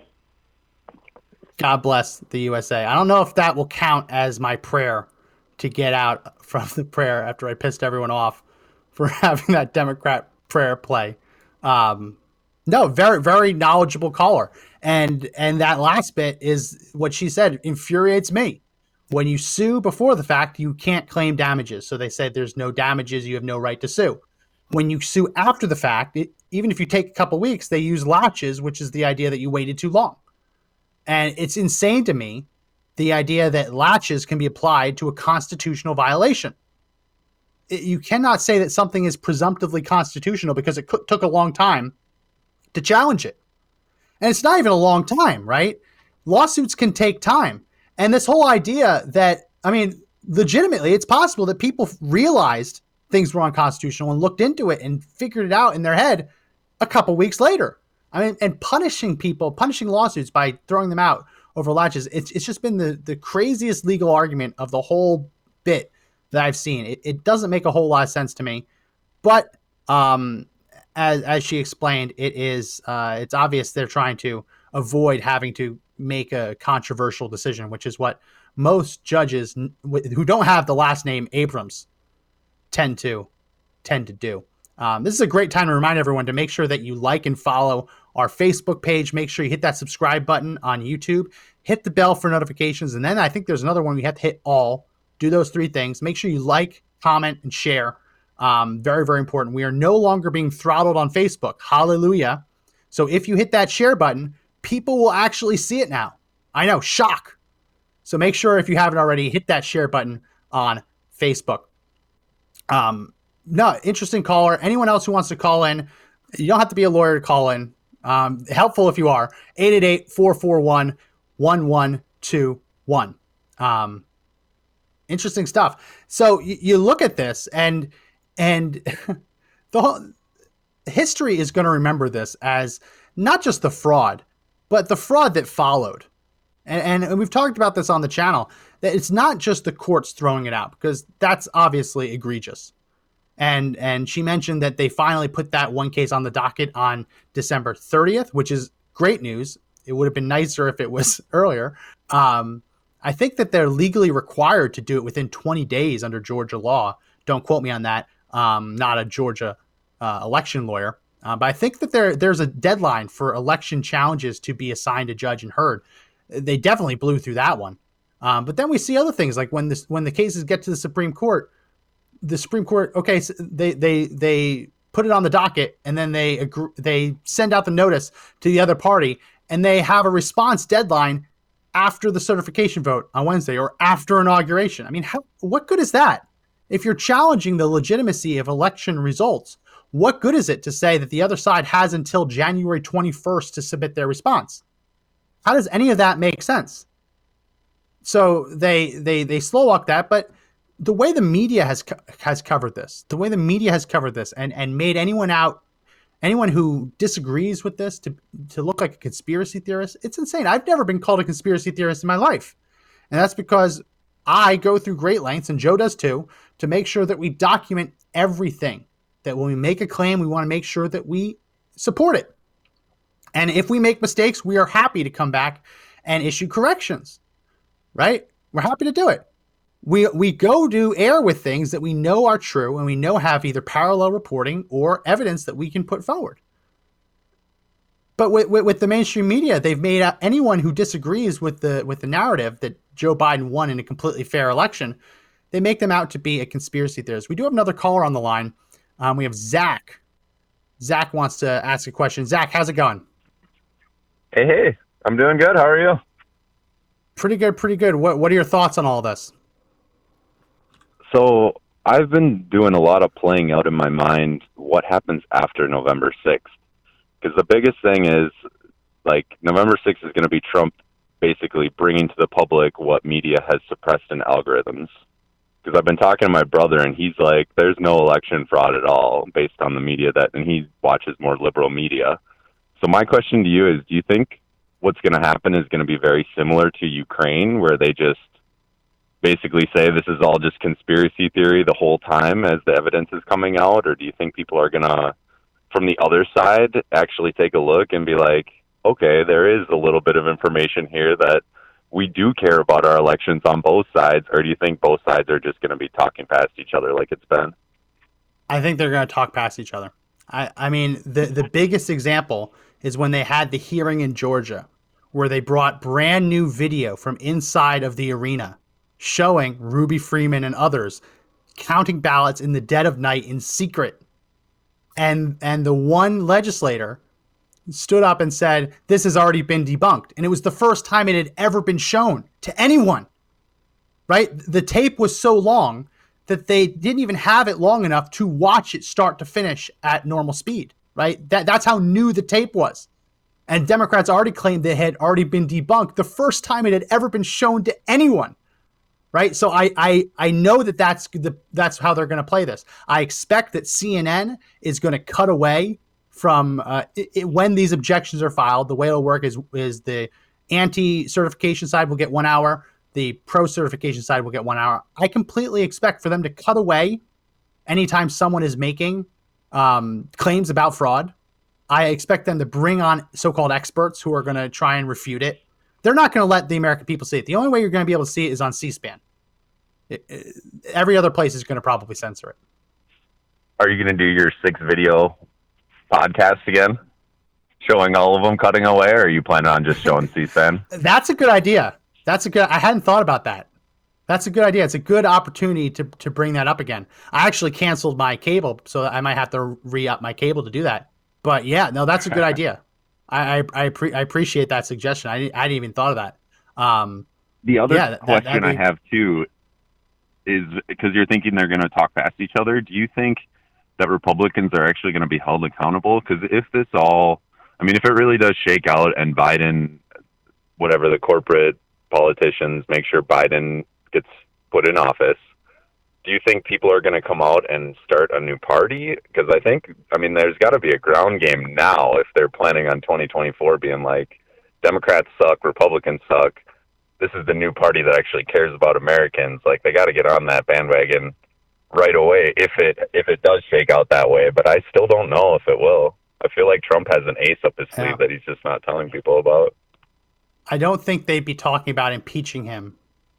[SPEAKER 5] God bless the USA. I don't know if that will count as my prayer to get out from the prayer after I pissed everyone off for having that Democrat prayer play. No, very, very knowledgeable caller. And that last bit is what she said infuriates me. When you sue before the fact, you can't claim damages. So they said there's no damages, you have no right to sue. When you sue after the fact, even if you take a couple weeks, they use laches, which is the idea that you waited too long. And it's insane to me, the idea that laches can be applied to a constitutional violation. You cannot say that something is presumptively constitutional because it took a long time to challenge it. And it's not even a long time, right? Lawsuits can take time. And this whole idea that, I mean, legitimately, it's possible that people realized things were unconstitutional and looked into it and figured it out in their head a couple weeks later. I mean, and punishing lawsuits by throwing them out over laches, it's just been the craziest legal argument of the whole bit that I've seen. It doesn't make a whole lot of sense to me, but as she explained, it's obvious they're trying to avoid having to make a controversial decision, which is what most judges who don't have the last name Abrams tend to do. This is a great time to remind everyone to make sure that you like and follow our Facebook page. Make sure you hit that subscribe button on YouTube, hit the bell for notifications, and then I think there's another one we have to hit all. Do those three things. Make sure you like, comment, and share. Very, very important. We are no longer being throttled on Facebook. Hallelujah. So if you hit that share button, people will actually see it now. I know, shock. So make sure, if you haven't already, hit that share button on Facebook. No, interesting caller. Anyone else who wants to call in, you don't have to be a lawyer to call in. Helpful if you are. 888-441-1121. Interesting stuff. So you look at this, and the whole history is going to remember this as not just the fraud, but the fraud that followed. And we've talked about this on the channel, that it's not just the courts throwing it out, because that's obviously egregious. And she mentioned that they finally put that one case on the docket on December 30th, which is great news. It would have been nicer if it was earlier. I think that they're legally required to do it within 20 days under Georgia law. Don't quote me on that. Not a Georgia election lawyer. But I think that there's a deadline for election challenges to be assigned a judge and heard. They definitely blew through that one. But then we see other things, like when the cases get to the Supreme Court, okay, so they put it on the docket, and then they send out the notice to the other party, and they have a response deadline after the certification vote on Wednesday or after inauguration. I mean, what good is that? If you're challenging the legitimacy of election results, what good is it to say that the other side has until January 21st to submit their response? How does any of that make sense? So they slow walk that, but the way the media has covered this, and made anyone who disagrees with this to look like a conspiracy theorist, it's insane. I've never been called a conspiracy theorist in my life. And that's because I go through great lengths, and Joe does too, to make sure that we document everything. That when we make a claim, we want to make sure that we support it. And if we make mistakes, we are happy to come back and issue corrections, right? We're happy to do it. We go to air with things that we know are true, and we know have either parallel reporting or evidence that we can put forward. But with the mainstream media, they've made anyone who disagrees with the narrative that Joe Biden won in a completely fair election, they make them out to be a conspiracy theorist. We do have another caller on the line. We have Zach. Zach wants to ask a question. Zach, how's it going?
[SPEAKER 14] Hey, I'm doing good. How are you?
[SPEAKER 5] Pretty good. What are your thoughts on all this?
[SPEAKER 14] So I've been doing a lot of playing out in my mind what happens after November 6th. Because the biggest thing is, like, November 6th is going to be Trump basically bringing to the public what media has suppressed in algorithms. Because I've been talking to my brother, and he's like, there's no election fraud at all based on the media and he watches more liberal media. So my question to you is, do you think what's going to happen is going to be very similar to Ukraine, where they just basically say this is all just conspiracy theory the whole time as the evidence is coming out? Or do you think people are going to, from the other side, actually take a look and be like, okay, there is a little bit of information here that we do care about our elections on both sides? Or do you think both sides are just going to be talking past each other like it's been?
[SPEAKER 5] I think they're going to talk past each other. I mean, the biggest example is when they had the hearing in Georgia, where they brought brand new video from inside of the arena showing Ruby Freeman and others counting ballots in the dead of night in secret. And the one legislator stood up and said, this has already been debunked. And it was the first time it had ever been shown to anyone, right? The tape was so long that they didn't even have it long enough to watch it start to finish at normal speed, right? That's how new the tape was. And Democrats already claimed they had already been debunked the first time it had ever been shown to anyone, right? So I know that that's how they're going to play this. I expect that CNN is going to cut away from when these objections are filed. The way it'll work is the anti-certification side will get 1 hour. The pro-certification side will get 1 hour. I completely expect for them to cut away anytime someone is making claims about fraud. I expect them to bring on so-called experts who are going to try and refute it. They're not going to let the American people see it. The only way you're going to be able to see it is on C-SPAN. Every other place is going to probably censor it.
[SPEAKER 14] Are you going to do your 6-video podcast again? Showing all of them cutting away, or are you planning on just showing C-SPAN?
[SPEAKER 5] That's a good idea. I hadn't thought about that. That's a good idea. It's a good opportunity to bring that up again. I actually canceled my cable, so I might have to re-up my cable to do that. But yeah, no, that's a good idea. I appreciate that suggestion. I didn't even thought of that.
[SPEAKER 14] The other question I have too is, because you're thinking they're going to talk past each other, do you think that Republicans are actually going to be held accountable? Because if this all, I mean, if it really does shake out and Biden, whatever the corporate politicians make sure Biden gets put in office, do you think people are going to come out and start a new party? Because I mean, there's got to be a ground game now if they're planning on 2024 being like, Democrats suck, Republicans suck. This is the new party that actually cares about Americans. Like, they got to get on that bandwagon right away if it does shake out that way. But I still don't know if it will. I feel like Trump has an ace up his sleeve that he's just not telling people about.
[SPEAKER 5] I don't think they'd be talking about impeaching him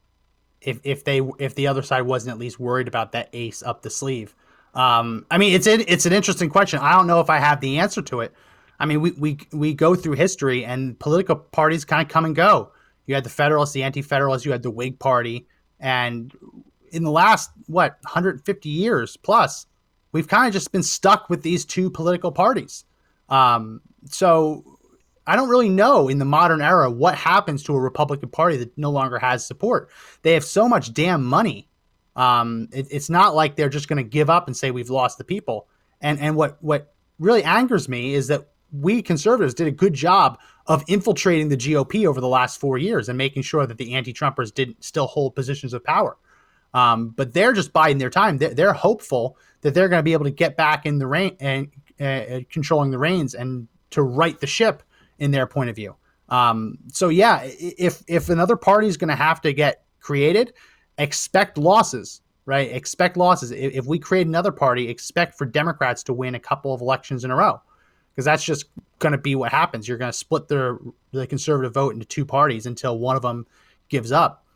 [SPEAKER 5] if the other side wasn't at least worried about that ace up the sleeve. I mean, it's an interesting question. I don't know if I have the answer to it. I mean, we go through history and political parties kind of come and go. You had the Federalists, the Anti-Federalists, you had the Whig Party, and in the last 150 years plus, we've kind of just been stuck with these two political parties. So I don't really know in the modern era what happens to a Republican Party that no longer has support. They have so much damn money. It's not like they're just going to give up and say we've lost the people. And what really angers me is that we conservatives did a good job of infiltrating the GOP over the last 4 years and making sure that the anti-Trumpers didn't still hold positions of power. But they're just biding their time. They're hopeful that they're going to be able to get back in the reign and controlling the reins and to right the ship in their point of view. So yeah, if another party is going to have to get created, expect losses, right? Expect losses. If we create another party, expect for Democrats to win a couple of elections in a row, because that's just going to be what happens. You're going to split the conservative vote into two parties until one of them gives up.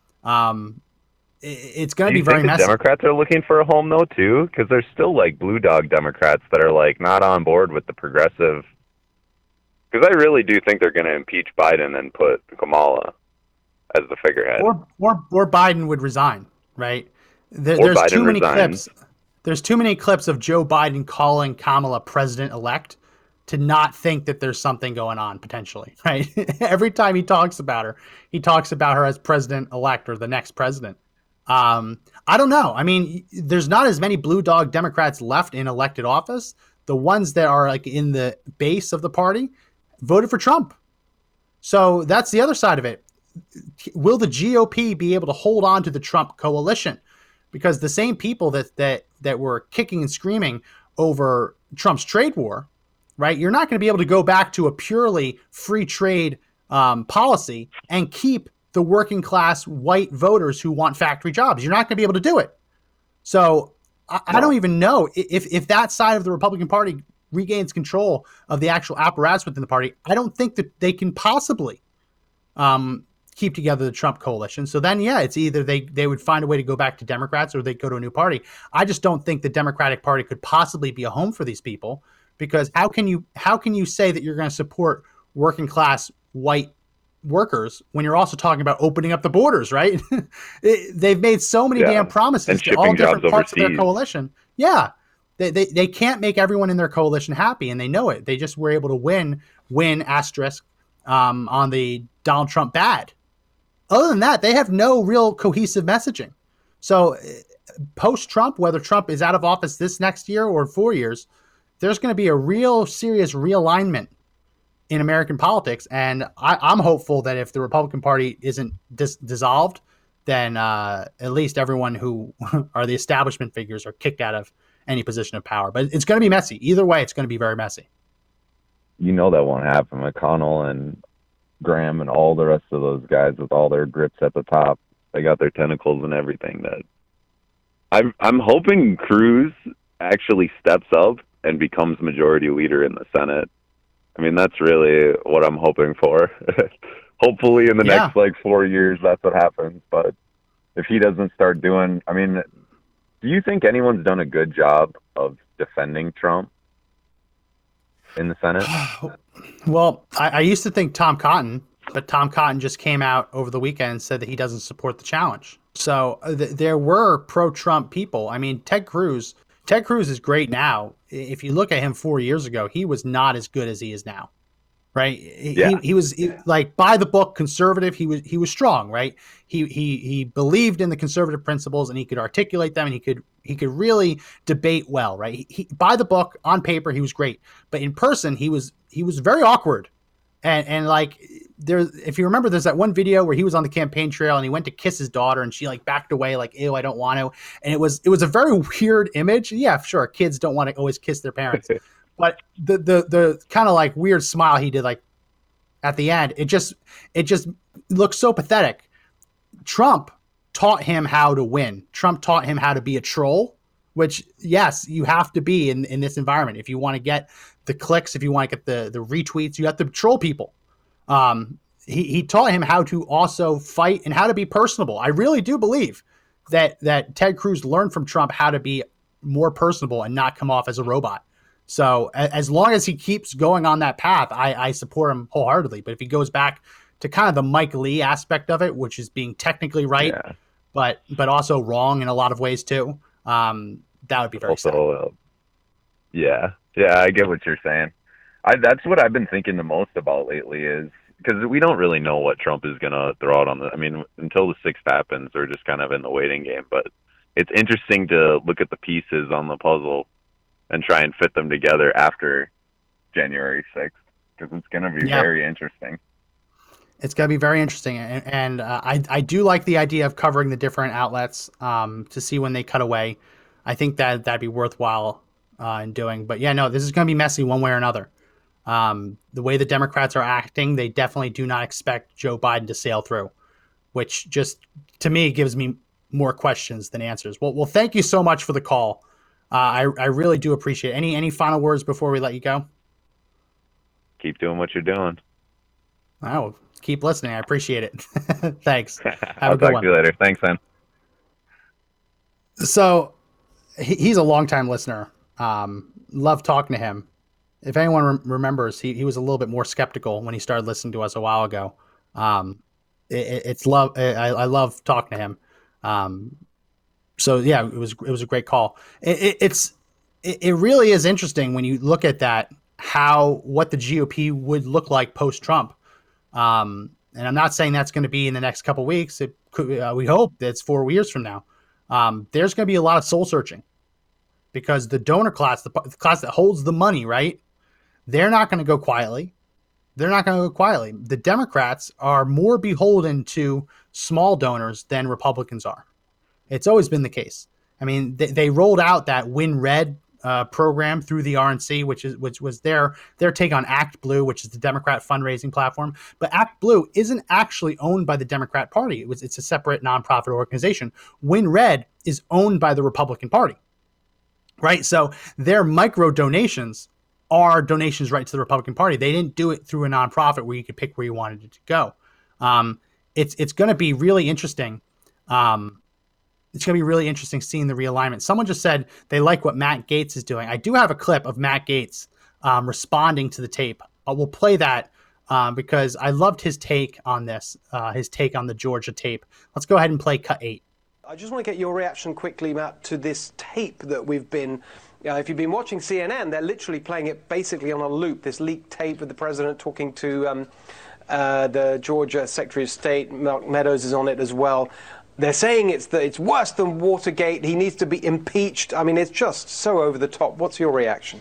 [SPEAKER 5] It's going to be very messy.
[SPEAKER 14] Democrats are looking for a home though too, because there's still like blue dog Democrats that are like not on board with the progressive. Because I really do think they're going to impeach Biden and put Kamala as the figurehead.
[SPEAKER 5] Or Biden would resign, right? There's too many clips. There's too many clips of Joe Biden calling Kamala president-elect to not think that there's something going on potentially, right? Every time he talks about her as president-elect or the next president. I don't know. I mean, there's not as many blue dog Democrats left in elected office. The ones that are like in the base of the party voted for Trump. So that's the other side of it. Will the GOP be able to hold on to the Trump coalition? Because the same people that were kicking and screaming over Trump's trade war, right? You're not going to be able to go back to a purely free trade policy and keep the working class white voters who want factory jobs. You're not going to be able to do it. So I don't even know if that side of the Republican Party regains control of the actual apparatus within the party. I don't think that they can possibly keep together the Trump coalition. So then, yeah, it's either they would find a way to go back to Democrats or they'd go to a new party. I just don't think the Democratic Party could possibly be a home for these people, because how can you say that you're going to support working class white workers when you're also talking about opening up the borders, right? They've made so many damn promises to all different parts of their coalition. Yeah. They can't make everyone in their coalition happy, and they know it. They just were able to win asterisk on the Donald Trump bad. Other than that, they have no real cohesive messaging. So post-Trump, whether Trump is out of office this next year or 4 years, there's going to be a real serious realignment in American politics. And I'm hopeful that if the Republican Party isn't dissolved, then at least everyone who are the establishment figures are kicked out of any position of power. But it's going to be messy. Either way, it's going to be very messy.
[SPEAKER 14] You know that won't happen. McConnell and Graham and all the rest of those guys with all their grips at the top, they got their tentacles and everything. That I'm hoping Cruz actually steps up and becomes majority leader in the Senate. I mean, that's really what I'm hoping for. Hopefully in the next 4 years, that's what happens. But if he doesn't start doing, I mean, do you think anyone's done a good job of defending Trump in the Senate?
[SPEAKER 5] Well, I used to think Tom Cotton, but Tom Cotton just came out over the weekend and said that he doesn't support the challenge. So there were pro-Trump people. I mean, Ted Cruz is great now. If you look at him 4 years ago, he was not as good as he is now, right? He was like by the book conservative. He was strong, right? He believed in the conservative principles and he could articulate them, and he could really debate well, right? He by the book on paper he was great, but in person he was very awkward, and like if you remember, there's that one video where he was on the campaign trail and he went to kiss his daughter and she like backed away like, ew, I don't want to. And it was a very weird image. Yeah, sure, kids don't want to always kiss their parents, but the kind of like weird smile he did like at the end, it just looks so pathetic. Trump taught him how to win. Trump taught him how to be a troll, which, yes, you have to be in this environment. If you want to get the clicks, if you want to get the retweets, you have to troll people. He taught him how to also fight and how to be personable. I really do believe that Ted Cruz learned from Trump how to be more personable and not come off as a robot. So as long as he keeps going on that path, I support him wholeheartedly. But if he goes back to kind of the Mike Lee aspect of it, which is being technically right, but also wrong in a lot of ways too, that would be very sad.
[SPEAKER 14] Yeah, I get what you're saying. That's what I've been thinking the most about lately, is because we don't really know what Trump is going to throw out until the 6th happens, we're just kind of in the waiting game. But it's interesting to look at the pieces on the puzzle and try and fit them together after January 6th, because it's going to be very interesting.
[SPEAKER 5] It's going to be very interesting. And I do like the idea of covering the different outlets to see when they cut away. I think that'd be worthwhile in doing. But yeah, no, this is going to be messy one way or another. The way the Democrats are acting, they definitely do not expect Joe Biden to sail through, which just, to me, gives me more questions than answers. Well, thank you so much for the call. I really do appreciate it. Any final words before we let you go?
[SPEAKER 14] Keep doing what you're doing.
[SPEAKER 5] Oh, keep listening. I appreciate it. Thanks.
[SPEAKER 14] I'll talk to you later. Thanks, man.
[SPEAKER 5] So he's a longtime listener. Love talking to him. If anyone remembers, he was a little bit more skeptical when he started listening to us a while ago. It's love. I love talking to him. So yeah, it was a great call. It really is interesting when you look at that, what the GOP would look like post Trump. And I'm not saying that's going to be in the next couple of weeks. It could, we hope that's 4 years from now. There's going to be a lot of soul searching, because the donor class, the class that holds the money, right? They're not going to go quietly. The Democrats are more beholden to small donors than Republicans are. It's always been the case. I mean, they rolled out that Win Red program through the RNC, which was their take on Act Blue, which is the Democrat fundraising platform. But Act Blue isn't actually owned by the Democrat Party. It's a separate nonprofit organization. Win Red is owned by the Republican Party, right? So their micro donations are donations right to the Republican Party. They didn't do it through a nonprofit where you could pick where you wanted it to go. It's going to be really interesting. It's going to be really interesting seeing the realignment. Someone just said they like what Matt Gaetz is doing. I do have a clip of Matt Gaetz responding to the tape. We'll play that because I loved his take on this, his take on the Georgia tape. Let's go ahead and play cut 8.
[SPEAKER 15] I just want to get your reaction quickly, Matt, to this tape that we've been, if you've been watching CNN, they're literally playing it basically on a loop, this leaked tape with the president talking to the Georgia Secretary of State. Mark Meadows is on it as well. They're saying it's worse than Watergate. He needs to be impeached. I mean, it's just so over the top. What's your reaction?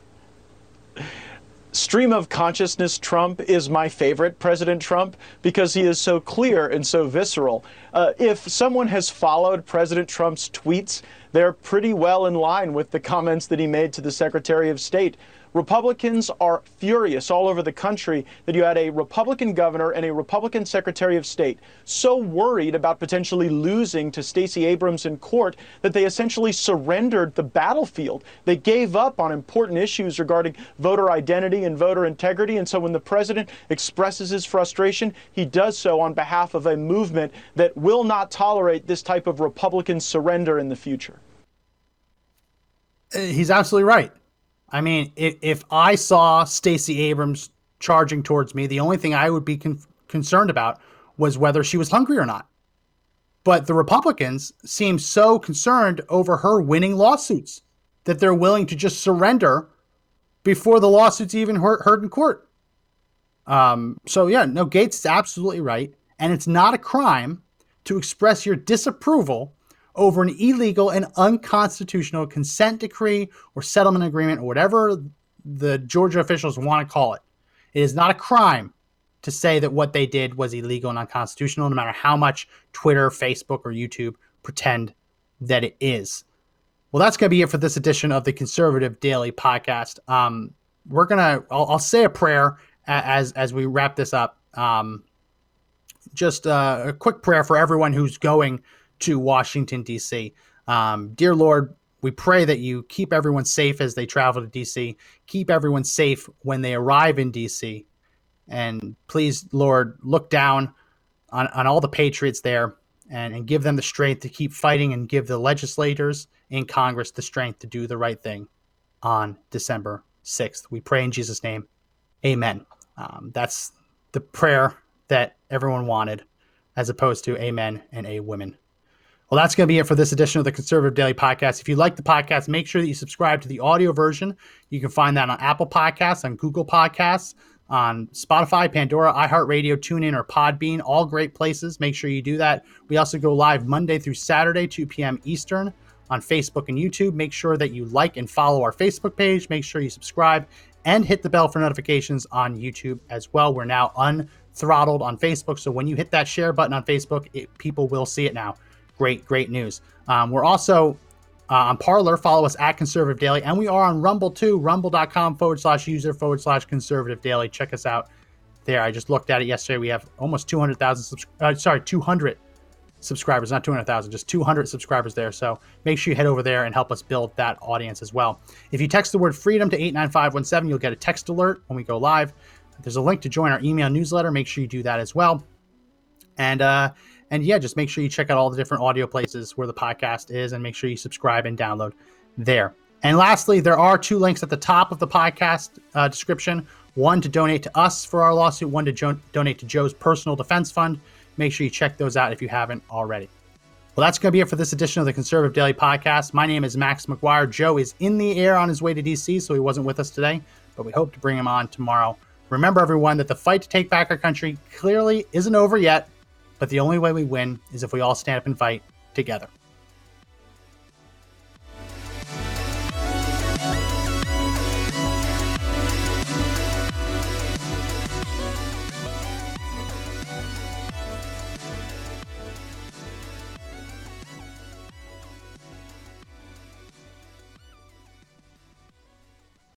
[SPEAKER 16] Stream of consciousness Trump is my favorite President Trump because he is so clear and so visceral. If someone has followed President Trump's tweets, they're pretty well in line with the comments that he made to the Secretary of State. Republicans are furious all over the country that you had a Republican governor and a Republican Secretary of State so worried about potentially losing to Stacey Abrams in court that they essentially surrendered the battlefield. They gave up on important issues regarding voter identity and voter integrity. And so when the president expresses his frustration, he does so on behalf of a movement that will not tolerate this type of Republican surrender in the future.
[SPEAKER 5] He's absolutely right. I mean, if I saw Stacey Abrams charging towards me, the only thing I would be concerned about was whether she was hungry or not. But the Republicans seem so concerned over her winning lawsuits that they're willing to just surrender before the lawsuits even heard in court. So yeah, no, Gaetz is absolutely right. And it's not a crime to express your disapproval over an illegal and unconstitutional consent decree or settlement agreement or whatever the Georgia officials want to call it. It is not a crime to say that what they did was illegal and unconstitutional, no matter how much Twitter, Facebook, or YouTube pretend that it is. Well, that's going to be it for this edition of the Conservative Daily Podcast. I'll say a prayer as we wrap this up. Just a quick prayer for everyone who's going to Washington, D.C. Dear Lord, we pray that you keep everyone safe as they travel to D.C., keep everyone safe when they arrive in D.C., and please, Lord, look down on all the patriots there and give them the strength to keep fighting and give the legislators in Congress the strength to do the right thing on December 6th. We pray in Jesus' name. Amen. That's the prayer that everyone wanted, as opposed to amen and a women. Well, that's going to be it for this edition of the Conservative Daily Podcast. If you like the podcast, make sure that you subscribe to the audio version. You can find that on Apple Podcasts, on Google Podcasts, on Spotify, Pandora, iHeartRadio, TuneIn, or Podbean, all great places. Make sure you do that. We also go live Monday through Saturday, 2 p.m. Eastern on Facebook and YouTube. Make sure that you like and follow our Facebook page. Make sure you subscribe and hit the bell for notifications on YouTube as well. We're now unthrottled on Facebook, so when you hit that share button on Facebook, people will see it now. Great news. We're also on Parler. Follow us at Conservative Daily. And we are on Rumble too. Rumble.com/user/Conservative Daily. Check us out there. I just looked at it yesterday. We have almost 200 subscribers, not 200,000, just 200 subscribers there. So make sure you head over there and help us build that audience as well. If you text the word freedom to 89517, you'll get a text alert when we go live. There's a link to join our email newsletter. Make sure you do that as well. And yeah, just make sure you check out all the different audio places where the podcast is and make sure you subscribe and download there. And lastly, there are 2 links at the top of the podcast description. One to donate to us for our lawsuit, one to donate to Joe's personal defense fund. Make sure you check those out if you haven't already. Well, that's going to be it for this edition of the Conservative Daily Podcast. My name is Max McGuire. Joe is in the air on his way to D.C., so he wasn't with us today, but we hope to bring him on tomorrow. Remember, everyone, that the fight to take back our country clearly isn't over yet. But the only way we win is if we all stand up and fight together.